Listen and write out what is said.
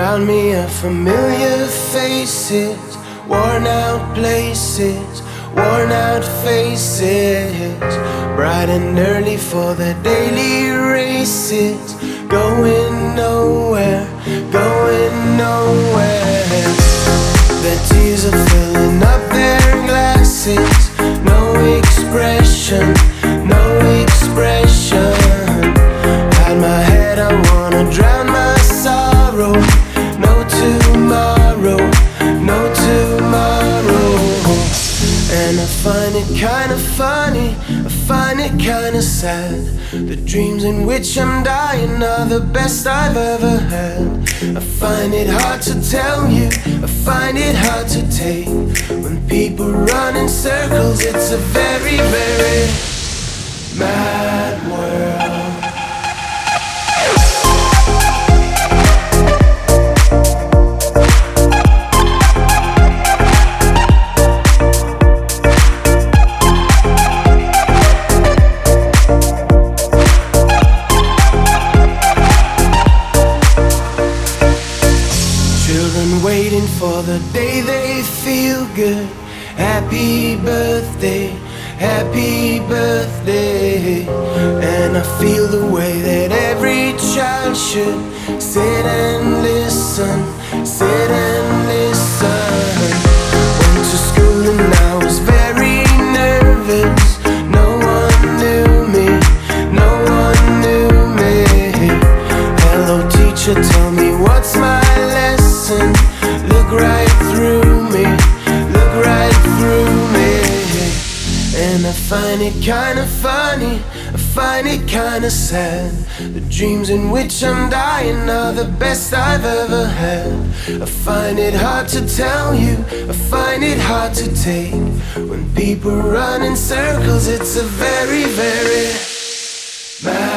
Around me are familiar faces, worn out places, worn out faces. Bright and early for the daily races, going nowhere, going nowhere. Their tears are filling up their glasses, no expression, no expression. At my head I wanna drown my sorrow. No tomorrow, no tomorrow. And I find it kinda funny, I find it kinda sad. The dreams in which I'm dying are the best I've ever had. I find it hard to tell you, I find it hard to take. When people run in circles, it's a very, very mad world. Children waiting for the day they feel good. Happy birthday, happy birthday. And I feel the way that every child should. Sit and listen, sit and listen. Went to school and I was very nervous. No one knew me, no one knew me. Hello teacher, tell me what's my lesson. Look right through me, look right through me. And I find it kinda funny, I find it kinda sad. The dreams in which I'm dying are the best I've ever had. I find it hard to tell you, I find it hard to take. When people run in circles, it's a very, very bad